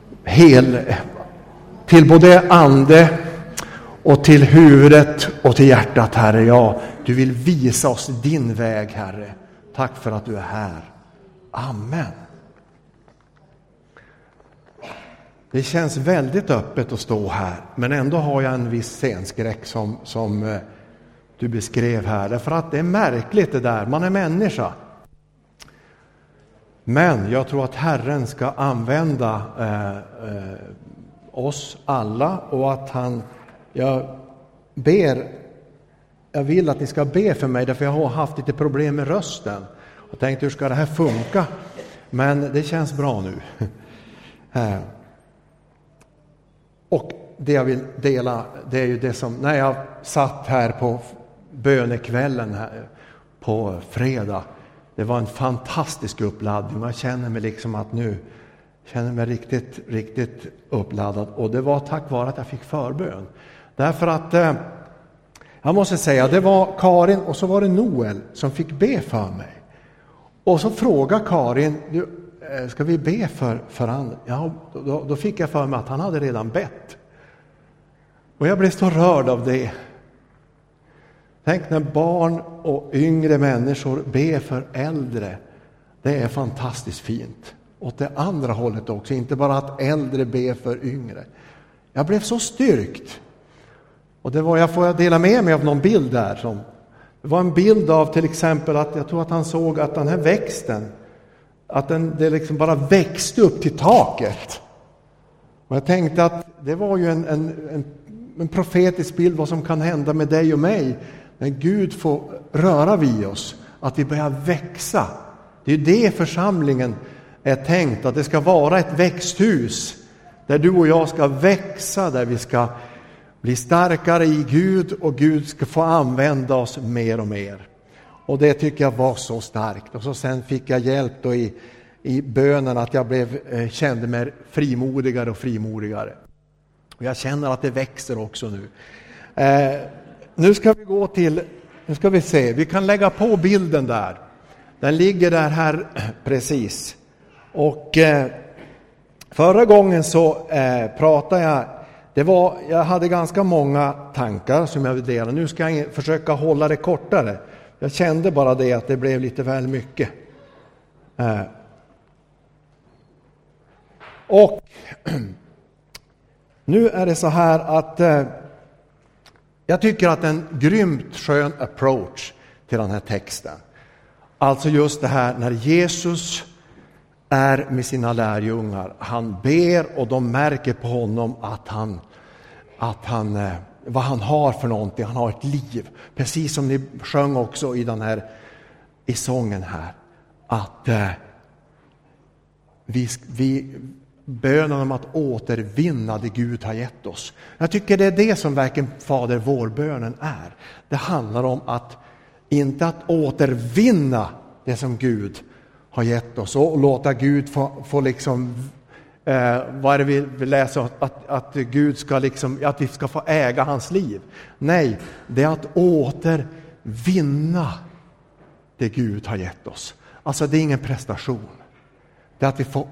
till både ande och till huvudet och till hjärtat, Herre. Ja, du vill visa oss din väg, Herre. Tack för att du är här. Amen. Det känns väldigt öppet att stå här, men ändå har jag en viss scenskräck som du beskrev här. Därför att det är märkligt det där, man är människa. Men jag tror att Herren ska använda oss alla, och att jag vill att ni ska be för mig, därför jag har haft lite problem med rösten. Jag tänkte, hur ska det här funka? Men det känns bra nu. Och det jag vill dela, det är ju det som, när jag satt här på bönekvällen här på fredag, det var en fantastisk uppladdning. Jag känner mig liksom att nu känner mig riktigt, riktigt uppladdad. Och det var tack vare att jag fick förbön. Därför att jag måste säga, det var Karin och så var det Noel som fick be för mig. Och så frågade Karin, ska vi be för han? Ja, då fick jag för mig att han hade redan bett. Och jag blev så rörd av det. Tänk när barn och yngre människor ber för äldre. Det är fantastiskt fint. Åt det andra hållet också. Inte bara att äldre ber för yngre. Jag blev så styrkt. Och det var, jag får dela med mig av någon bild där. Det var en bild av till exempel att jag tror att han såg att den här växten, att det liksom bara växte upp till taket. Och jag tänkte att det var ju en profetisk bild vad som kan hända med dig och mig när Gud får röra vid oss, att vi börjar växa. Det är ju det församlingen är tänkt, att det ska vara ett växthus där du och jag ska växa, där vi ska bli starkare i Gud och Gud ska få använda oss mer och mer. Och det tycker jag var så starkt. Och så sen fick jag hjälp då i bönen, att jag kände mig frimodigare och frimodigare. Och jag känner att det växer också nu. Nu ska vi gå till, nu ska vi se, vi kan lägga på bilden där. Den ligger där här precis. Och förra gången så pratade jag hade ganska många tankar som jag vill dela. Nu ska jag försöka hålla det kortare. Jag kände bara det att det blev lite väl mycket. Och nu är det så här att jag tycker att en grymt skön approach till den här texten. Alltså just det här när Jesus är med sina lärjungar. Han ber och de märker på honom att han vad han har för någonting. Han har ett liv. Precis som ni sjöng också i sången här. Att vi bönar om att återvinna det Gud har gett oss. Jag tycker det är det som verkligen Fader vår-bönen är. Det handlar om att inte att återvinna det som Gud har gett oss och låta Gud få liksom vad är det vi läser, att Gud ska liksom, att vi ska få äga hans liv. Nej, det är att återvinna det Gud har gett oss. Alltså det är ingen prestation. Det är att vi får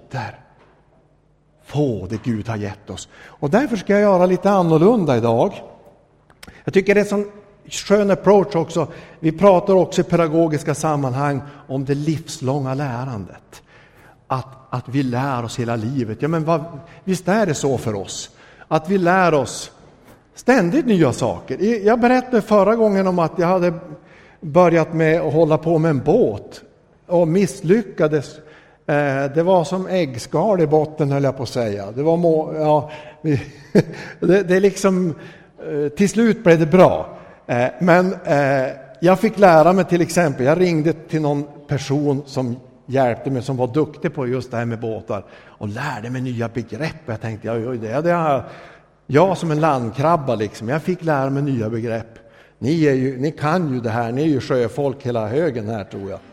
få det Gud har gett oss. Och därför ska jag göra lite annorlunda idag. Jag tycker det är en skön approach också. Vi pratar också i pedagogiska sammanhang om det livslånga lärandet. Att vi lär oss hela livet. Ja, men visst är det så för oss. Att vi lär oss ständigt nya saker. Jag berättade förra gången om att jag hade börjat med att hålla på med en båt. Och misslyckades. Det var som äggskal i botten, höll jag på att säga. Det var det liksom till slut blev det bra. Men jag fick lära mig till exempel, jag ringde till någon person som hjälpte mig, som var duktig på just det här med båtar och lärde mig nya begrepp. Jag tänkte, jag som en landkrabba liksom, jag fick lära mig nya begrepp. Ni kan ju det här, ni är ju sjöfolk hela högen här, tror jag.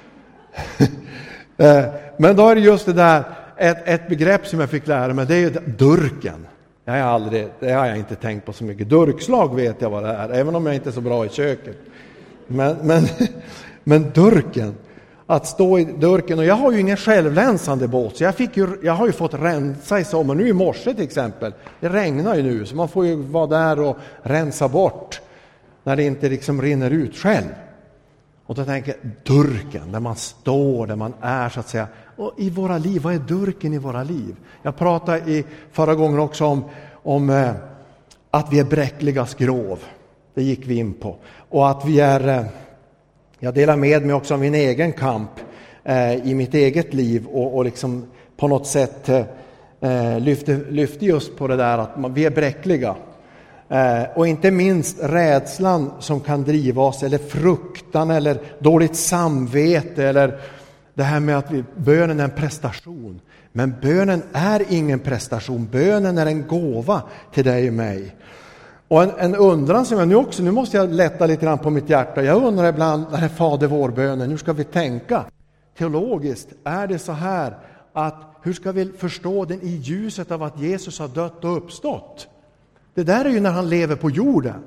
Men då är det just det där, ett begrepp som jag fick lära mig, det är ju durken. Det har jag inte tänkt på så mycket. Durkslag vet jag vad det är, även om jag inte är så bra i köket. Men durken, att stå i durken. Och jag har ju ingen självlänsande båt, så jag har ju fått rensa i sommar. Nu i morse till exempel, det regnar ju nu, så man får ju vara där och rensa bort när det inte liksom rinner ut själv. Och då tänker jag, durken, där man står, där man är så att säga. Och i våra liv, vad är durken i våra liv? Jag pratade förra gången också om att vi är bräckliga skrov. Det gick vi in på. Och att vi är, jag delar med mig också av min egen kamp i mitt eget liv. Och liksom på något sätt lyfter just på det där att vi är bräckliga. Och inte minst rädslan som kan driva oss, eller fruktan, eller dåligt samvete, eller det här med att bönen är en prestation. Men bönen är ingen prestation, bönen är en gåva till dig och mig. Och en undran som jag nu måste jag lätta lite grann på mitt hjärta. Jag undrar ibland, den här Fader vår-bönen, hur ska vi tänka? Teologiskt är det så här, att hur ska vi förstå den i ljuset av att Jesus har dött och uppstått? Det där är ju när han lever på jorden.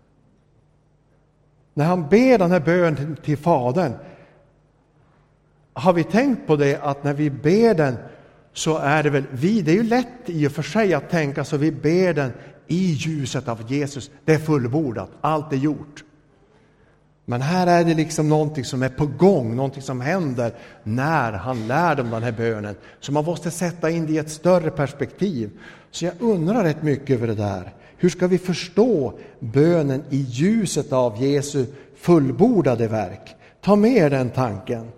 När han ber den här bönen till Fadern. Har vi tänkt på det, att när vi ber den så är det väl det är ju lätt i och för sig att tänka så vi ber den i ljuset av Jesus. Det är fullbordat, allt är gjort. Men här är det liksom någonting som är på gång, någonting som händer när han lär dem den här bönen. Så man måste sätta in det i ett större perspektiv. Så jag undrar rätt mycket över det där. Hur ska vi förstå bönen i ljuset av Jesu fullbordade verk? Ta med den tanken.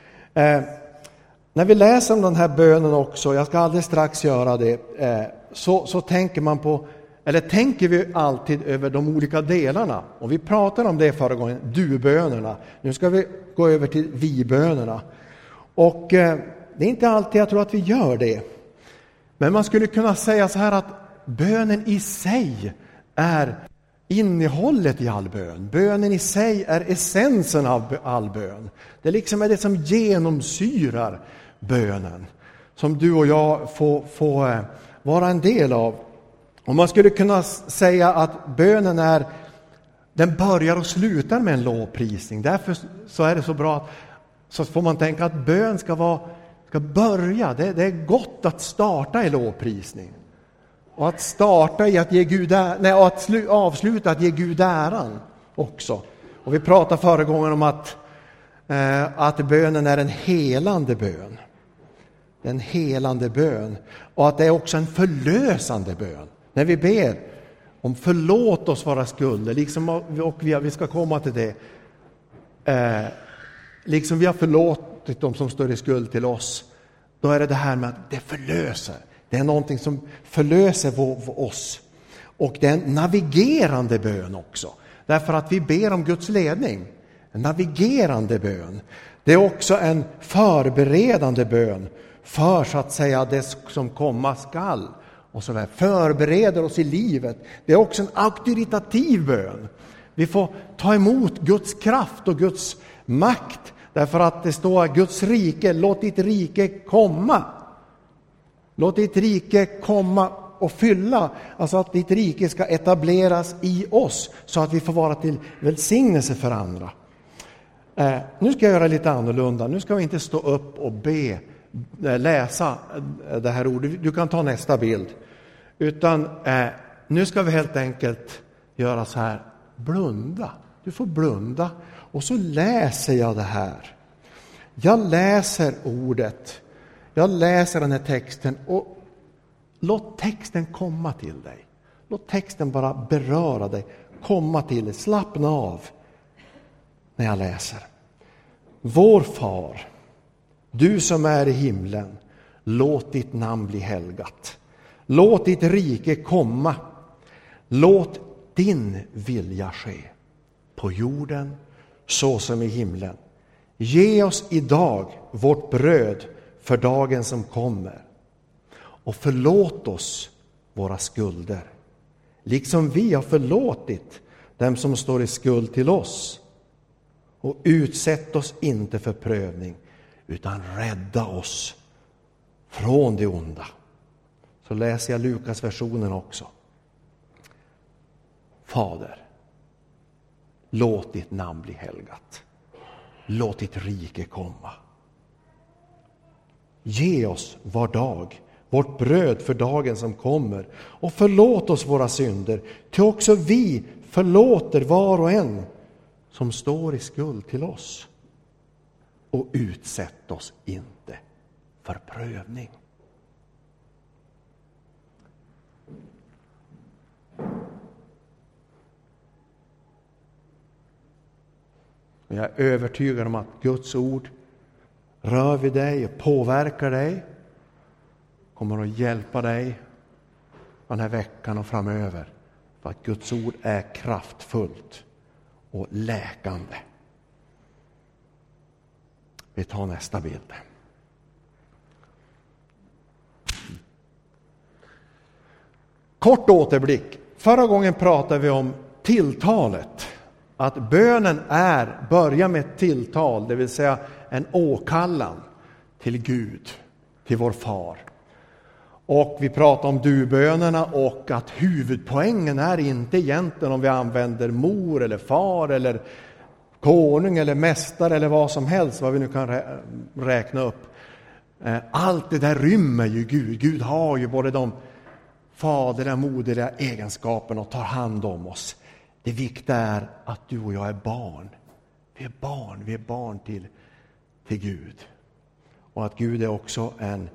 När vi läser om den här bönen också, jag ska alldeles strax göra det, så tänker man på, eller tänker vi alltid över de olika delarna. Och vi pratade om det förra gången, du-bönerna. Nu ska vi gå över till vi-bönerna. Och det är inte alltid jag tror att vi gör det. Men man skulle kunna säga så här att bönen i sig är innehållet i all bön. Bönen i sig är essensen av all bön. Det liksom är det som genomsyrar bönen. Som du och jag får vara en del av. Och man skulle kunna säga att bönen den börjar och slutar med en lovprisning. Därför så är det så bra, så får man tänka att bön ska börja. Det är gott att starta i lovprisning. Och att starta i att ge Gud att avsluta att ge Gud äran också. Och vi pratade förra gången om att bönen är en helande bön. En helande bön. Och att det är också en förlösande bön. När vi ber om förlåt oss våra skulder, liksom, och vi ska komma till det. Liksom vi har förlåtit dem som står i skuld till oss. Då är det här med att det förlöser. Det är någonting som förlöser oss. Och det är en navigerande bön också. Därför att vi ber om Guds ledning. En navigerande bön. Det är också en förberedande bön för så att säga det som komma skall. Och så där. Förbereder oss i livet. Det är också en auktoritativ bön. Vi får ta emot Guds kraft och Guds makt. Därför att det står Guds rike, låt ditt rike komma. Låt ditt rike komma och fylla. Alltså att ditt rike ska etableras i oss. Så att vi får vara till välsignelse för andra. Nu ska jag göra lite annorlunda. Nu ska vi inte stå upp och läsa det här ordet. Du kan ta nästa bild. Utan nu ska vi helt enkelt göra så här. Blunda. Du får blunda. Och så läser jag det här. Jag läser ordet. Jag läser den här texten. Och låt texten komma till dig. Låt texten bara beröra dig. Komma till dig. Slappna av när jag läser. Vår far, du som är i himlen, låt ditt namn bli helgat. Låt ditt rike komma. Låt din vilja ske på jorden så som i himlen. Ge oss idag vårt bröd för dagen som kommer. Och förlåt oss våra skulder, liksom vi har förlåtit dem som står i skuld till oss. Och utsätt oss inte för prövning, utan rädda oss från det onda. Så läser jag Lukas versionen också. Fader, låt ditt namn bli helgat. låt ditt rike komma. Ge oss var dag vårt bröd för dagen som kommer, och förlåt oss våra synder, ty också vi förlåter var och en som står i skuld till oss. Och utsätt oss inte för prövning. Jag är övertygad om att Guds ord rör vid dig och påverkar dig, kommer att hjälpa dig den här veckan och framöver. För att Guds ord är kraftfullt och läkande. Vi tar nästa bild. Kort återblick. Förra gången pratade vi om tilltalet. Att bönen börjar med ett tilltal, det vill säga en åkallan till Gud, till vår far. Och vi pratar om du-bönerna, och att huvudpoängen är inte egentligen om vi använder mor eller far eller konung eller mästare eller vad som helst, vad vi nu kan räkna upp. Allt det där rymmer ju Gud. Gud har ju både de faderliga, moderliga egenskaperna och tar hand om oss. Det viktiga är att du och jag är barn. Vi är barn till Gud. Och att Gud är också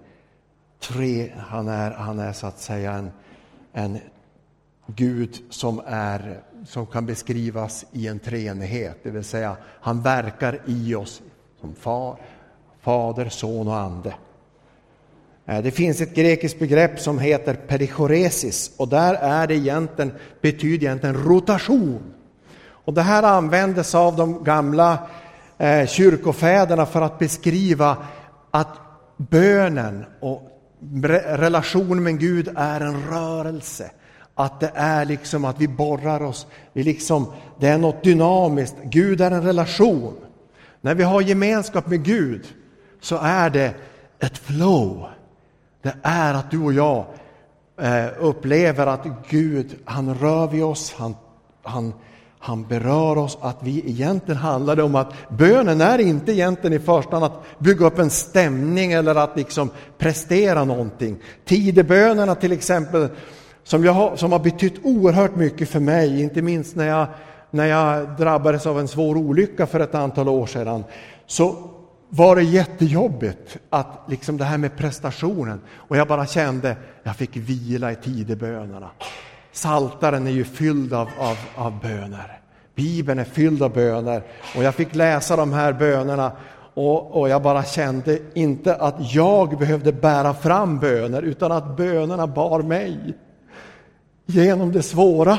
han är så att säga en Gud som kan beskrivas i en treenighet. Det vill säga, han verkar i oss som fader, son och ande. Det finns ett grekiskt begrepp som heter perichoresis, och där betyder egentligen rotation. Och det här användes av de gamla kyrkofäderna för att beskriva att bönen och relationen med Gud är en rörelse. Att det är liksom att vi borrar oss, det är något dynamiskt. Gud är en relation. När vi har gemenskap med Gud så är det ett flow. Det är att du och jag upplever att Gud, han rör vid oss, han berör oss. Att vi egentligen handlar om att bönen är inte egentligen i första hand att bygga upp en stämning eller att prestera någonting. Tidebönerna till exempel, som har betytt oerhört mycket för mig, inte minst när jag drabbades av en svår olycka för ett antal år sedan, så var det jättejobbigt att det här med prestationen, och jag bara kände jag fick vila i tidebönerna. Psaltaren är ju fylld av böner. Bibeln är fylld av böner, och jag fick läsa de här bönerna, och jag bara kände inte att jag behövde bära fram böner, utan att bönerna bar mig genom det svåra.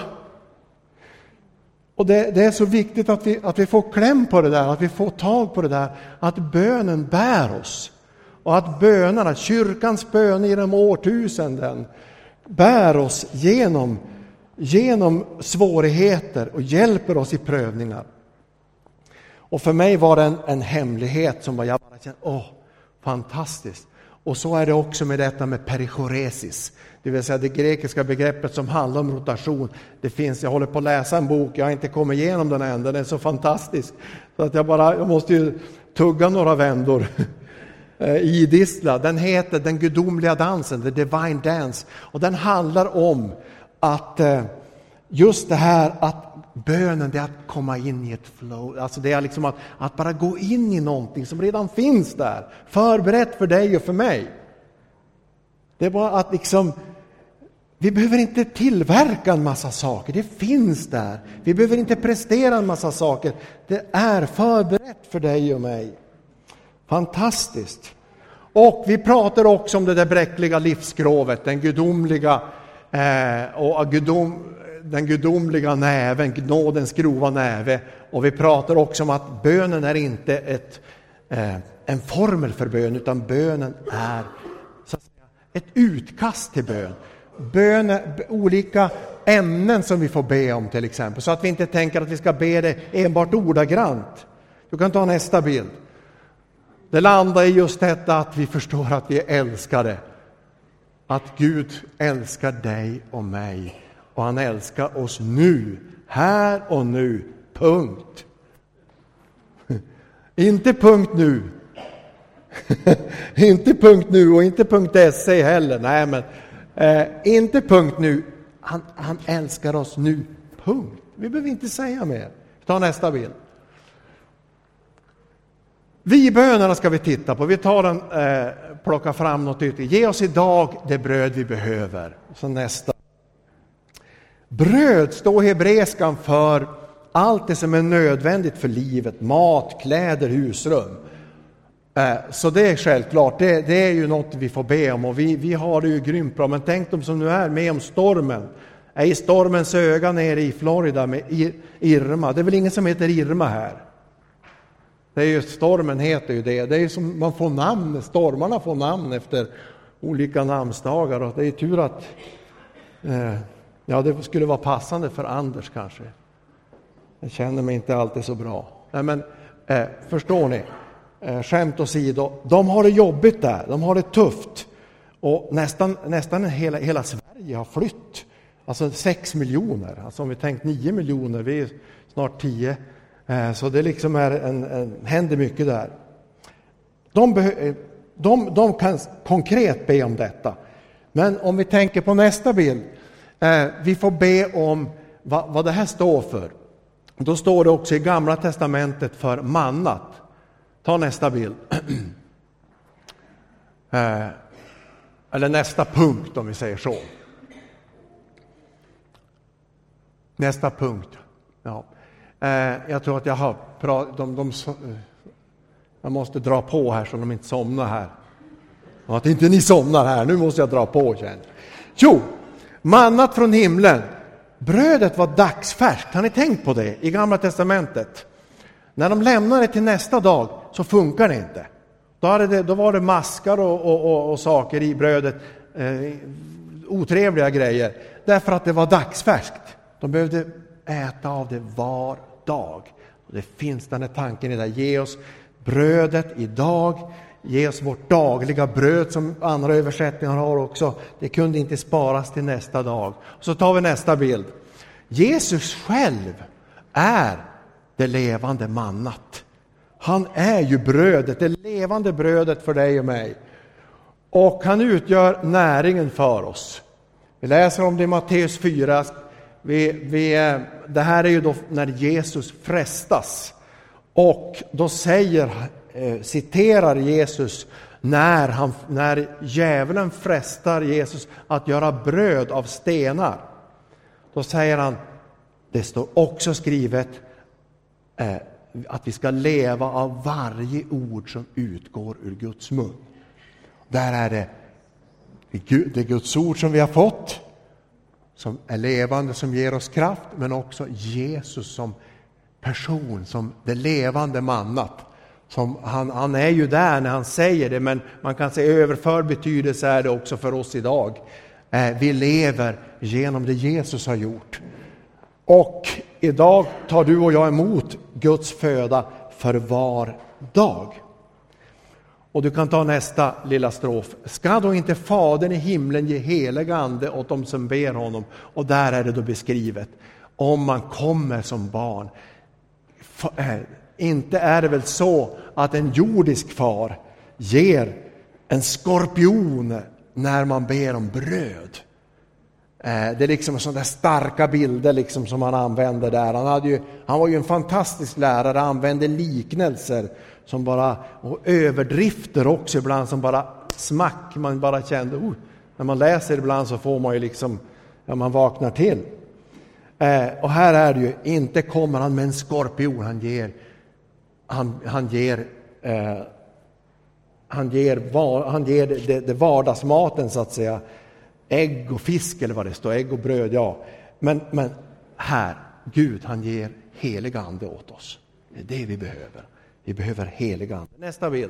Och det är så viktigt att vi får kläm på det där, att vi får tag på det där, att bönen bär oss. Och att bönerna, kyrkans böner genom årtusenden, bär oss genom svårigheter och hjälper oss i prövningar. Och för mig var det en hemlighet som jag bara kände, fantastiskt. Och så är det också med detta med perichoresis. Det vill säga det grekiska begreppet som handlar om rotation. Det finns, jag håller på att läsa en bok, jag har inte kommit igenom den än, den är så fantastisk. Så att jag måste ju tugga några vändor i dissla. Den heter Den gudomliga dansen, The Divine Dance. Och den handlar om att just det här att bönen, det är att komma in i ett flow. Alltså det är att bara gå in i någonting som redan finns där. Förberett för dig och för mig. Det är bara att vi behöver inte tillverka en massa saker. Det finns där. Vi behöver inte prestera en massa saker. Det är förberett för dig och mig. Fantastiskt. Och vi pratar också om det där bräckliga livsskrovet. Den gudomliga näven, nådens grova näve. Och vi pratar också om att bönen är inte en formel för bön, utan bönen är så att säga ett utkast till bön. Olika ämnen som vi får be om till exempel, så att vi inte tänker att vi ska be det enbart ordagrant. Du kan ta nästa bild. Det landar i just detta att vi förstår att vi är älskade. Att Gud älskar dig och mig. Och han älskar oss nu, här och nu, punkt. Inte punkt nu. Inte punkt nu och inte punkt .se heller. Nej, men inte punkt nu. Han älskar oss nu. Punkt. Vi behöver inte säga mer. Ta nästa bild. Vi-bönerna ska vi titta på. Vi tar den, plockar fram något ytterligare. Ge oss idag det bröd vi behöver. Så nästa. Bröd står i hebreiskan för allt det som är nödvändigt för livet. Mat, kläder, husrum. Så det är självklart. Det är ju något vi får be om. Och vi har det ju grymt bra. Men tänk de som nu är med om stormen. Är i stormens öga nere i Florida med Irma. Det är väl ingen som heter Irma här. Det är ju, stormen heter ju det. Det är ju som man får namn. Stormarna får namn efter olika namnsdagar. Och det är tur att det skulle vara passande för Anders kanske. Jag känner mig inte alltid så bra. Nej, men förstår ni? Skämt åsido. De har det jobbigt där. De har det tufft. Och nästan hela Sverige har flytt. Alltså 6 miljoner. Alltså om vi tänkt 9 miljoner. Vi är snart 10. Så det liksom händer mycket där. De kan konkret be om detta. Men om vi tänker på nästa bild. Vi får be om vad det här står för. Då står det också i Gamla testamentet för mannat. Ta nästa bild. Eller nästa punkt om vi säger så. Nästa punkt. Ja. Jag tror att jag har jag måste dra på här så de inte somnar här. Och att inte ni somnar här. Nu måste jag dra på igen. Jo, mannat från himlen. Brödet var dagsfärskt. Har ni tänkt på det i Gamla testamentet? När de lämnar det till nästa dag så funkar det inte. Då var det maskar och saker i brödet. Otrevliga grejer. Därför att det var dagsfärskt. De behövde äta av det var dag. Och det finns den här tanken i det. Ge oss brödet idag. Ge oss vårt dagliga bröd som andra översättningar har också. Det kunde inte sparas till nästa dag. Så tar vi nästa bild. Jesus själv är det levande mannat. Han är ju brödet, det levande brödet för dig och mig. Och han utgör näringen för oss. Vi läser om det i Matteus 4. Det här är ju då när Jesus frestas. Och då citerar Jesus när djävulen frestar Jesus att göra bröd av stenar. Då säger han, det står också skrivet att vi ska leva av varje ord som utgår ur Guds mun. Där är det Guds ord som vi har fått, som är levande, som ger oss kraft, men också Jesus som person, som det levande mannat. Som han är ju där när han säger det, men man kan säga överför betydelse är det också för oss idag. Vi lever genom det Jesus har gjort. Och idag tar du och jag emot Guds föda för var dag. Och du kan ta nästa lilla strof. Ska då inte Fadern i himlen ge helig ande åt dem som ber honom? Och där är det då beskrivet. Om man kommer som barn. Inte är det väl så att en jordisk far ger en skorpion när man ber om bröd. Det är liksom sådana där starka bilder liksom som han använder där. Han var ju en fantastisk lärare, använde liknelser som bara, och överdrifter också ibland som bara smack. Man bara kände, när man läser ibland så får man ju liksom, man vaknar till. Och här är det ju, inte kommer han med en skorpion, han ger det vardagsmaten så att säga. Ägg och fisk eller vad det står, ägg och bröd, ja. Men här, Gud han ger helig ande åt oss. Det är det vi behöver. Vi behöver helig ande. Nästa bild.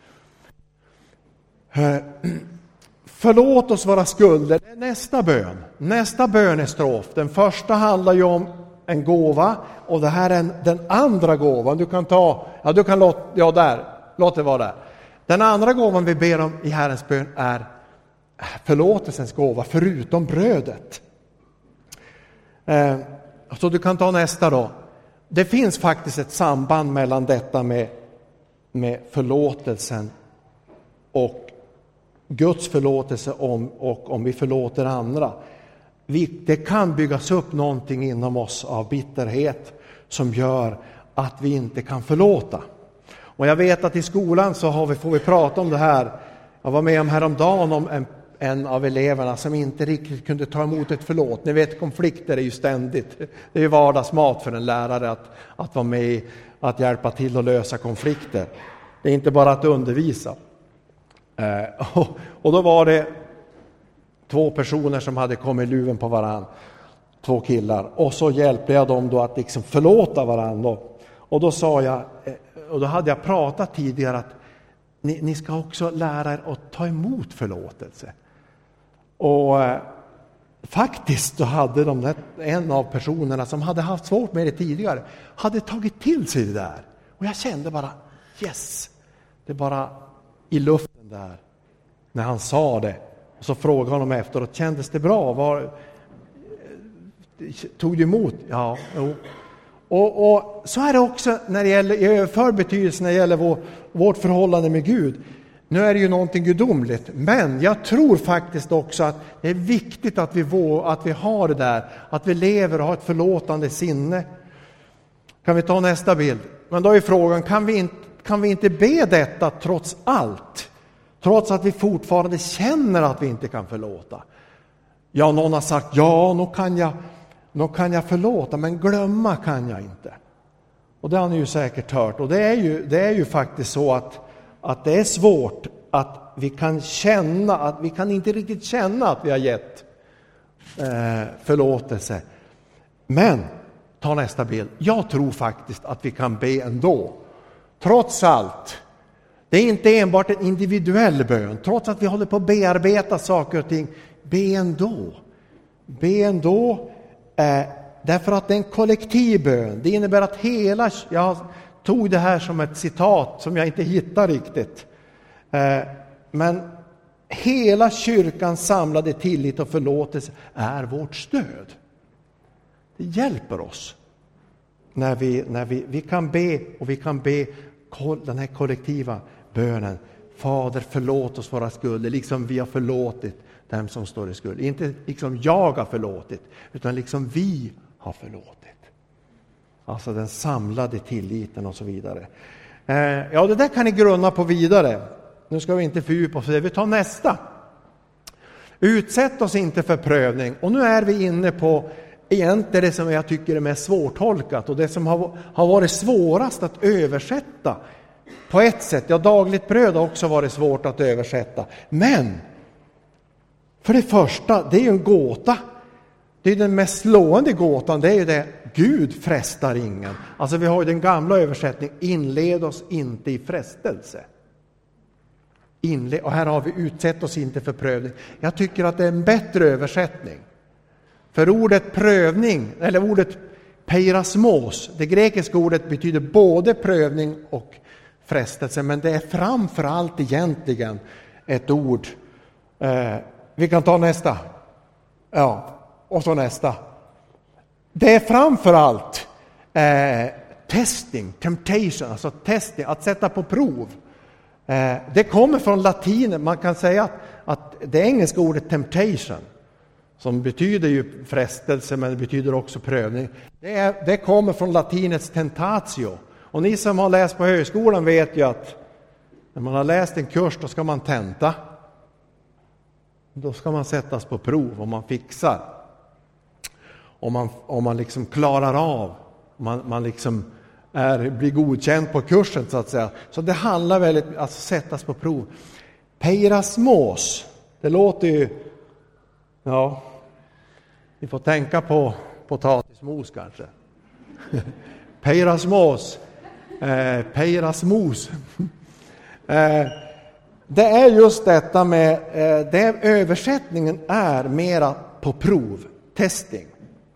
Förlåt oss våra skulder. Det är nästa bön. Nästa bönestrof. Den första handlar ju om en gåva. Och det här är den andra gåvan. Du kan låt det vara där. Den andra gåvan vi ber om i Herrens bön är förlåtelsens gåva förutom brödet. Så du kan ta nästa då. Det finns faktiskt ett samband mellan detta med med förlåtelsen och Guds förlåtelse om vi förlåter andra. Det kan byggas upp någonting inom oss av bitterhet som gör att vi inte kan förlåta. Och jag vet att i skolan så får vi prata om det här. Jag var med om häromdagen om en av eleverna som inte riktigt kunde ta emot ett förlåt. Ni vet, konflikter är ju ständigt. Det är ju vardagsmat för en lärare att vara med, att hjälpa till att lösa konflikter. Det är inte bara att undervisa. Och då var det 2 personer som hade kommit luven på varann. 2 killar. Och så hjälpte jag dem då att liksom förlåta varandra. Och då sa jag, och då hade jag pratat tidigare att ni ska också lära er att ta emot förlåtelse. Och faktiskt så hade en av personerna som hade haft svårt med det tidigare hade tagit till sig det där. Och jag kände bara, yes, det är bara i luften där när han sa det. Och så frågade honom efteråt, kändes det bra? Tog du emot? Ja, jo. Och så är det också när det gäller i överför betydelse när det gäller vårt förhållande med Gud. Nu är det ju någonting gudomligt, men jag tror faktiskt också att det är viktigt att vi har det där, att vi lever och har ett förlåtande sinne. Kan vi ta nästa bild? Men då är frågan, kan vi inte be detta trots allt? Trots att vi fortfarande känner att vi inte kan förlåta. Ja, någon har sagt, ja, nu kan jag förlåta, men glömma kan jag inte. Och det har ni ju säkert hört. Och det är ju faktiskt så att det är svårt att vi kan känna, att vi kan inte riktigt känna att vi har gett förlåtelse. Men, ta nästa bild. Jag tror faktiskt att vi kan be ändå. Trots allt. Det är inte enbart en individuell bön. Trots att vi håller på att bearbeta saker och ting. Be ändå. Be ändå. Därför att det är en kollektiv bön. Det innebär att jag tog det här som ett citat som jag inte hittar riktigt. Men hela kyrkans samlade tillit och förlåtelse är vårt stöd. Det hjälper oss när vi kan be, och vi kan be den här kollektiva bönen. Fader, förlåt oss våra skulder liksom vi har förlåtit dem som står i skuld. Inte liksom jag har förlåtit, utan liksom vi har förlåtit. Alltså den samlade tilliten och så vidare. Ja, det där kan ni grunna på vidare. Nu ska vi inte fördjupa oss. Vi tar nästa. Utsätt oss inte för prövning. Och nu är vi inne på egentligen det som jag tycker är mest svårtolkat. Och det som har varit svårast att översätta. På ett sätt. Ja, dagligt bröd har också varit svårt att översätta. Men för det första, det är ju en gåta. Det är den mest slående gåtan. Det är ju det, Gud frestar ingen. Alltså vi har ju den gamla översättningen, inled oss inte i frestelse. Och här har vi utsätt oss inte för prövning. Jag tycker att det är en bättre översättning. För ordet prövning, eller ordet peirasmos, det grekiska ordet betyder både prövning och frestelse. Men det är framförallt egentligen ett ord. Vi kan ta nästa. Ja, och så nästa. Det är framförallt testing, temptation, alltså testing, att sätta på prov. Det kommer från latin. Man kan säga att det engelska ordet temptation, som betyder ju frestelse, men det betyder också prövning. Det kommer från latinets tentatio. Och ni som har läst på högskolan vet ju att när man har läst en kurs, då ska man tenta. Då ska man sättas på prov om man fixar. Om man liksom klarar av. Man liksom blir godkänd på kursen så att säga. Så det handlar väldigt om att sättas på prov. Peirasmos. Det låter ju... Ja, vi får tänka på potatismos kanske. Peirasmos. Peirasmos. Det är just detta med... översättningen är mera på prov. Testing.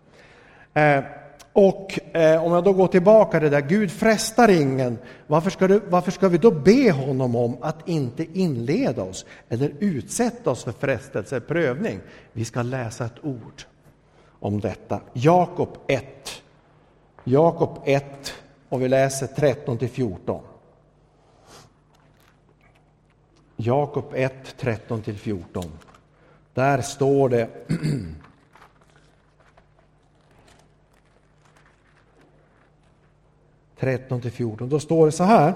Och om jag då går tillbaka till det där, Gud frestar ingen. Varför ska vi då be honom om att inte inleda oss eller utsätta oss för frestelse, prövning? Vi ska läsa ett ord om detta. Jakob 1 och vi läser 13-14. Jakob 1, 13-14. Där står det 13-14. Då står det så här.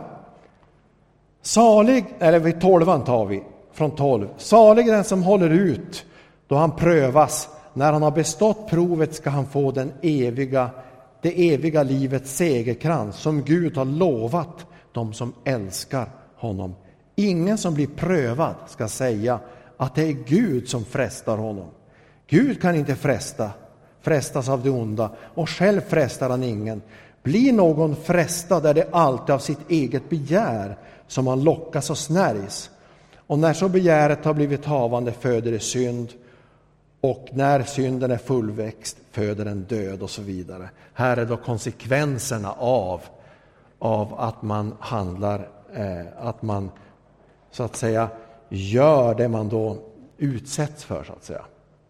Salig, eller vid 12 tar vi, från 12. Salig den som håller ut då han prövas. När han har bestått provet ska han få det eviga livets segerkrans som Gud har lovat de som älskar honom. Ingen som blir prövad ska säga att det är Gud som frestar honom. Gud kan inte frestas av det onda, och själv frestar han ingen. Blir någon frestad är det alltid av sitt eget begär som han lockas och snärjs. Och när så begäret har blivit havande föder det synd, och när synden är fullväxt föder den död, och så vidare. Här är då konsekvenserna av att man handlar, att man så att säga gör det man då utsätts för, så att säga.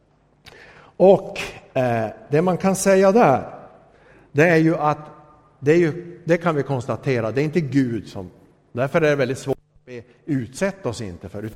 Och det man kan säga där, det är ju att det kan vi konstatera, det är inte Gud som, därför är det väldigt svårt att vi utsätter oss inte för.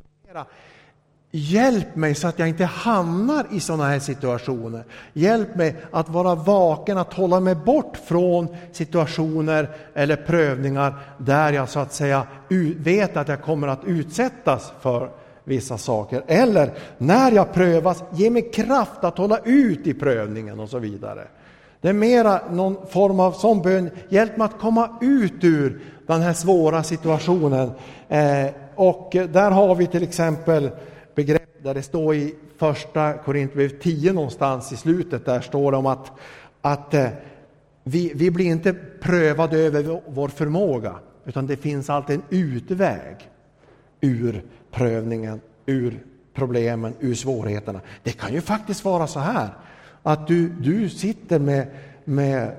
Hjälp mig så att jag inte hamnar i sådana här situationer. Hjälp mig att vara vaken, att hålla mig bort från situationer eller prövningar där jag så att säga vet att jag kommer att utsättas för vissa saker. Eller när jag prövas, ge mig kraft att hålla ut i prövningen och så vidare. Det är mera någon form av sån bön. Hjälp mig att komma ut ur den här svåra situationen. Och där har vi till exempel begrepp där det står i första Korinthierbrevet 10 någonstans i slutet. Där står det om att vi blir inte prövade över vår förmåga, utan det finns alltid en utväg ur prövningen, ur problemen, ur svårigheterna. Det kan ju faktiskt vara så här att du sitter med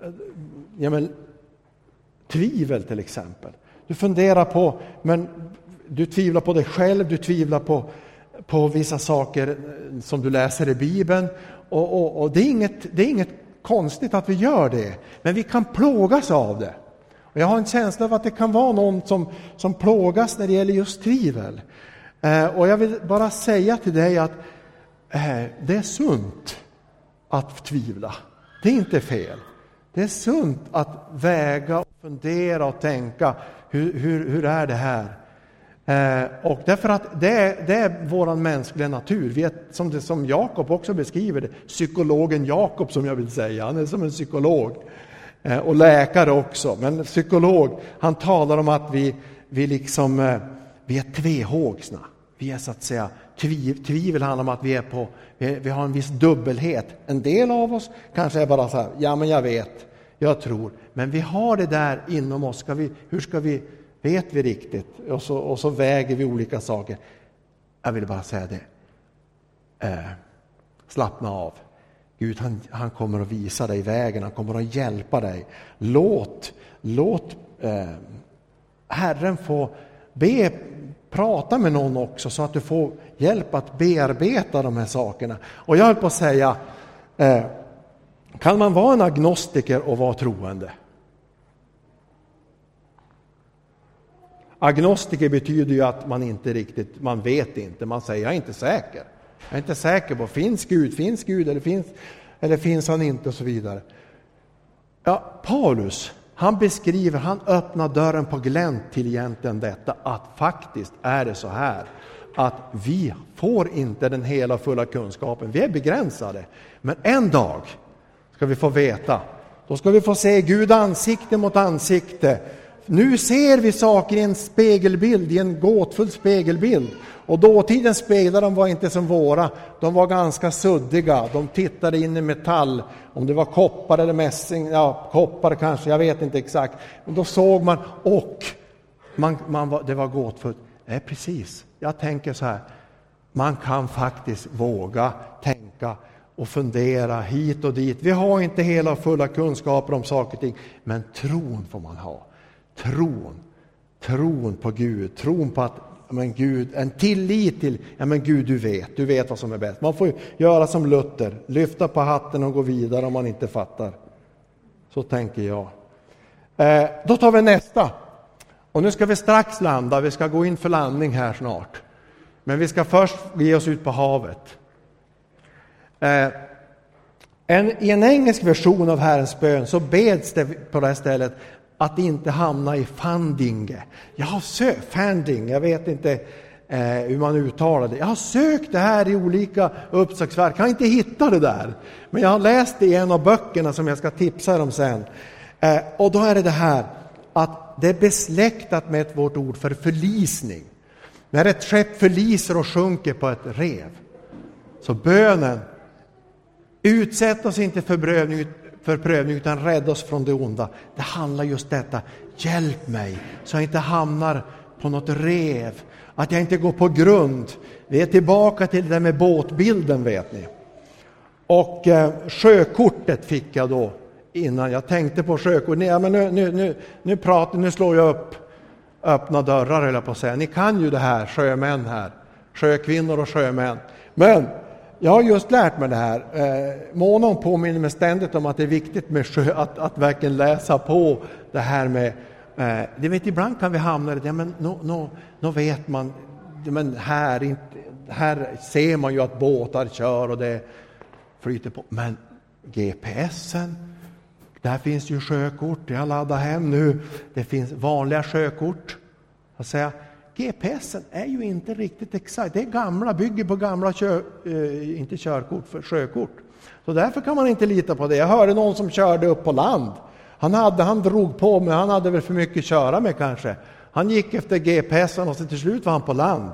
tvivel till exempel. Du funderar på, men du tvivlar på dig själv, du tvivlar på vissa saker som du läser i Bibeln, och det är inget konstigt att vi gör det, men vi kan plågas av det. Och jag har en känsla av att det kan vara någon som plågas när det gäller just tvivel. Och jag vill bara säga till dig att det är sunt att tvivla. Det är inte fel. Det är sunt att väga och fundera och tänka, hur är det här? Och därför att det är våran mänskliga natur. Vi är, som Jakob också beskriver det, psykologen Jakob, som jag vill säga. Han är som en psykolog och läkare också. Men psykolog, han talar om att vi är tvehågsna. Vi är så att säga, tvivel handlar om att vi har en viss dubbelhet. En del av oss kanske är bara så här, ja men jag vet, jag tror. Men vi har det där inom oss. Vet vi riktigt? Och så väger vi olika saker. Jag vill bara säga det. Slappna av. Gud han kommer att visa dig vägen. Han kommer att hjälpa dig. Låt Herren få prata med någon också, så att du får hjälp att bearbeta de här sakerna. Och jag höll på att säga, kan man vara en agnostiker och vara troende? Agnostiker betyder ju att man vet inte. Man säger, jag är inte säker. Jag är inte säker på, finns Gud eller finns han inte, och så vidare. Ja, Paulus, han öppnar dörren på glänt till egentligen detta, att faktiskt är det så här att vi får inte den hela fulla kunskapen. Vi är begränsade. Men en dag ska vi få veta. Då ska vi få se Gud ansikte mot ansikte. Nu ser vi saker i en spegelbild, i en gåtfull spegelbild. Och dåtidens speglar, de var inte som våra. De var ganska suddiga. De tittade in i metall. Om det var koppar eller mässing, ja, koppar kanske, jag vet inte exakt. Men då såg man, och det var gåtfullt. Nej, precis. Jag tänker så här. Man kan faktiskt våga tänka och fundera hit och dit. Vi har inte hela fulla kunskaper om saker och ting. Men tron får man ha. Tron på Gud, tron på att Gud, en tillit till, Gud, du vet vad som är bäst. Man får göra som Luther, lyfta på hatten och gå vidare om man inte fattar. Så tänker jag. Då tar vi nästa. Och nu ska vi strax landa, vi ska gå in för landning här snart. Men vi ska först ge oss ut på havet. I en engelsk version av Herrens bön så beds det på det här stället att inte hamna i Fandinge. Fanding, jag vet inte hur man uttalar det. Jag har sökt det här i olika uppslagsverk, kan inte hitta det där. Men jag har läst det i en av böckerna som jag ska tipsa om sen. Och då är det här att det är besläktat med vårt ord för förlisning. När ett skepp förliser och sjunker på ett rev. Så bönen, utsätt oss inte för prövning utan rädda oss från det onda. Det handlar just detta, hjälp mig så jag inte hamnar på något rev. Att jag inte går på grund. Vi är tillbaka till det där med båtbilden, vet ni. Och sjökortet fick jag då innan jag tänkte på sjökort. Ja, men nu slår jag upp öppna dörrar, eller på att säga. Ni kan ju det här, sjömän här. Sjökvinnor och sjömän. Men jag har just lärt mig det här. Månen påminner mig ständigt om att det är viktigt med att verkligen läsa på det här med. Det vet, ibland kan vi hamna i det. Men nu vet man. Men här ser man ju att båtar kör och det flyter på. Men GPSen, där finns ju sjökort. Jag laddar hem nu. Det finns vanliga sjökort. Jag säger, GPSen är ju inte riktigt exakt. Det är gamla, bygger på gamla inte körkort för sjökort. Så därför kan man inte lita på det. Jag hörde någon som körde upp på land. Han drog på, men han hade väl för mycket att köra med kanske. Han gick efter GPSen och så till slut var han på land.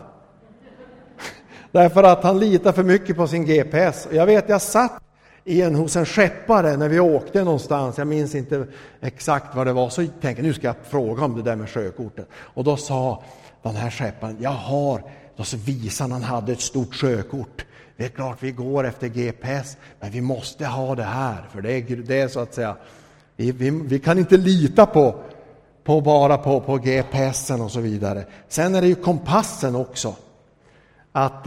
Därför att han litar för mycket på sin GPS. Jag vet, jag satt hos en skeppare när vi åkte någonstans. Jag minns inte exakt vad det var. Så tänkte jag, nu ska jag fråga om det där med sjökortet. Och då sa den här skepparen, då så visade han hade ett stort sjökort. Det är klart vi går efter GPS, men vi måste ha det här. För det är så att säga, vi kan inte lita bara på GPSen och så vidare. Sen är det ju kompassen också. Att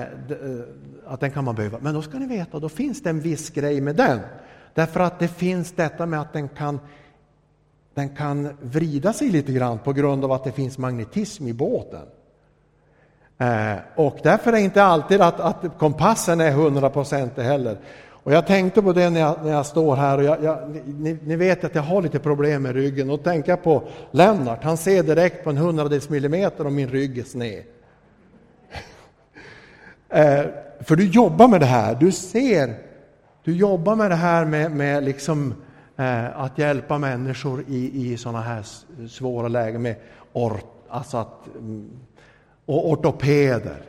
den kan man behöva. Men då ska ni veta, då finns det en viss grej med den. Därför att det finns detta med att den kan vrida sig lite grann på grund av att det finns magnetism i båten. Och därför är det inte alltid att kompassen är 100% heller. Och jag tänkte på det när jag står här. Och ni vet att jag har lite problem med ryggen. Och tänker på Lennart. Han ser direkt på en 100 millimeter om min rygg är sned. För du jobbar med det här. Du jobbar med det här med liksom, att hjälpa människor i sådana här svåra lägen med och ortopeder.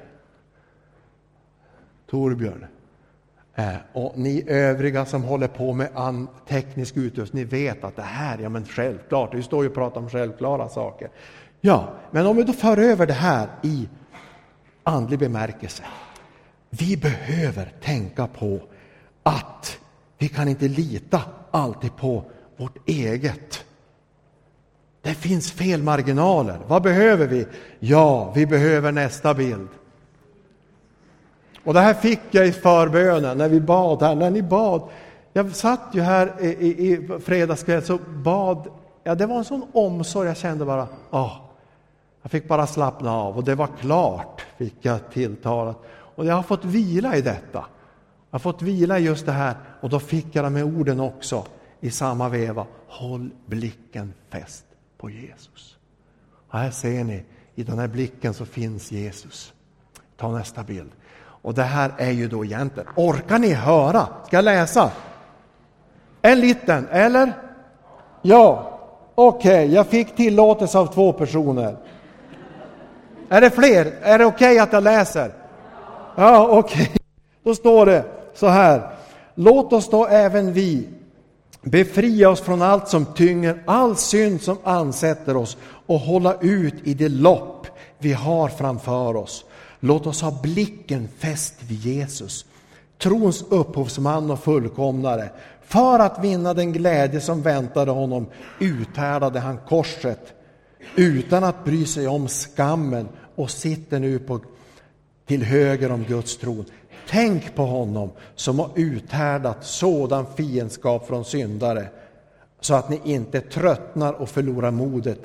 Torbjörn. Och ni övriga som håller på med teknisk utrustning, ni vet att det här, ja men självklart, det står ju och pratar om självklara saker. Ja, men om vi då för över det här i andlig bemärkelse. Vi behöver tänka på att vi kan inte lita alltid på vårt eget. Det finns felmarginaler. Vad behöver vi? Ja, vi behöver nästa bild. Och det här fick jag i förbönen när vi bad här. När ni bad, jag satt ju här i fredagskväll så bad. Ja, det var en sån omsorg, jag kände bara, jag fick bara slappna av. Och det var klart, fick jag tilltalat. Och jag har fått vila i detta. Jag har fått vila i just det här. Och då fick jag det med orden också i samma veva. Håll blicken fäst på Jesus. Och här ser ni, i den här blicken så finns Jesus. Ta nästa bild. Och det här är ju då egentligen. Orkar ni höra? Ska jag läsa? En liten, eller? Ja. Okej, jag fick tillåtelse av 2 personer. Är det fler? Är det okej att jag läser? Ja, okej. Då står det så här. Låt oss då även vi befria oss från allt som tynger, all synd som ansätter oss och hålla ut i det lopp vi har framför oss. Låt oss ha blicken fäst vid Jesus, trons upphovsman och fullkomnare. För att vinna den glädje som väntade honom uthärdade han korset utan att bry sig om skammen och sitter nu till höger om Guds tron. Tänk på honom som har uthärdat sådan fiendskap från syndare så att ni inte tröttnar och förlorar modet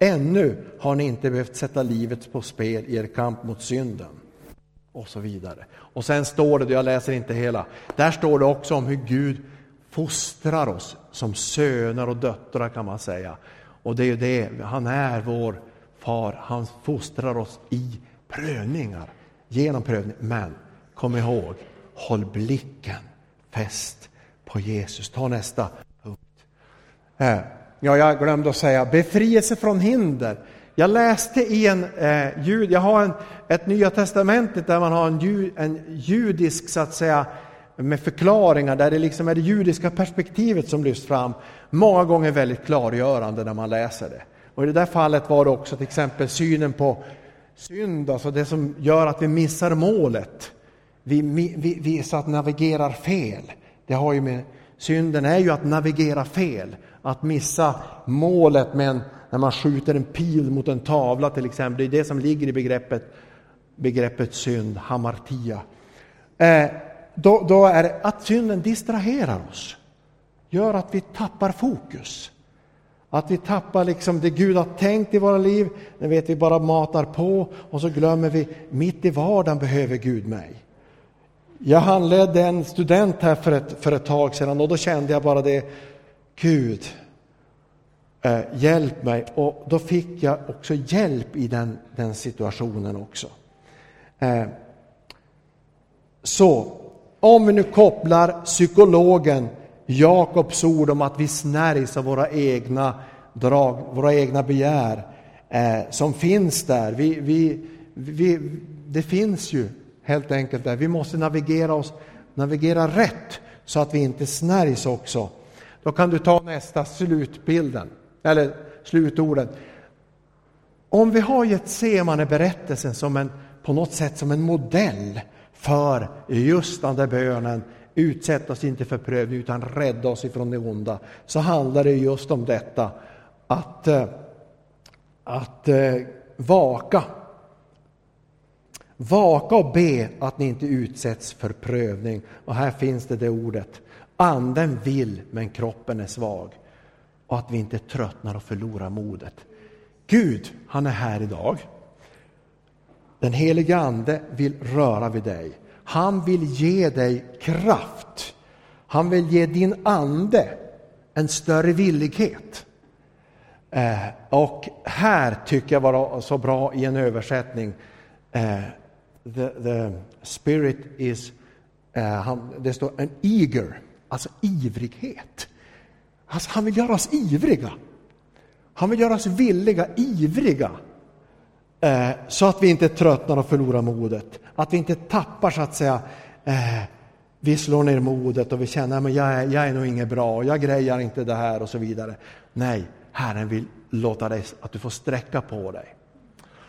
Ännu har ni inte behövt sätta livet på spel i er kamp mot synden. Och så vidare. Och sen står det, jag läser inte hela, där står det också om hur Gud fostrar oss som söner och döttrar kan man säga. Och det är ju det, han är vår far, han fostrar oss i prövningar, genom prövning. Men kom ihåg, håll blicken fäst på Jesus. Ta nästa punkt. Ja, jag glömde att säga, befrielse från hinder. Jag läste i jag har ett Nya testamentet där man har en judisk så att säga med förklaringar där det liksom är det judiska perspektivet som lyfts fram. Många gånger väldigt klargörande när man läser det. Och i det där fallet var det också till exempel synen på synd, alltså det som gör att vi missar målet. Vi så att navigerar fel. Det har ju med synden är ju att navigera fel, att missa målet när man skjuter en pil mot en tavla till exempel. Det är det som ligger i begreppet synd, hamartia. Då är det att synden distraherar oss. Gör att vi tappar fokus. Att vi tappar liksom det Gud har tänkt i våra liv. När vi bara matar på och så glömmer vi mitt i vardagen behöver Gud mig. Jag handledde en student här för ett tag sedan och då kände jag bara det. Gud, hjälp mig. Och då fick jag också hjälp i den situationen också. Så om vi nu kopplar psykologen Jakobs ord om att vi snärjs av våra egna drag, våra egna begär som finns där. Det finns ju helt enkelt där. Vi måste navigera rätt så att vi inte snärjs också. Då kan du ta nästa slutbilden eller slutorden. Om vi har Getsemane-berättelsen på något sätt som en modell för just den där bönen, utsätt oss inte för prövning utan rädda oss ifrån det onda, så handlar det just om detta att vaka och be att ni inte utsätts för prövning. Och här finns det ordet. Anden vill men kroppen är svag. Och att vi inte tröttnar och förlorar modet. Gud, han är här idag. Den heliga ande vill röra vid dig. Han vill ge dig kraft. Han vill ge din ande en större villighet. Och här tycker jag var så bra i en översättning. The spirit is, det står en eager, alltså ivrighet. Alltså, han vill göra oss ivriga. Han vill göra oss villiga, ivriga. Så att vi inte tröttnar och förlorar modet. Att vi inte tappar så att säga. Vi slår ner modet och vi känner att jag är nog inget bra. Jag grejar inte det här och så vidare. Nej, Herren vill låta dig att du får sträcka på dig.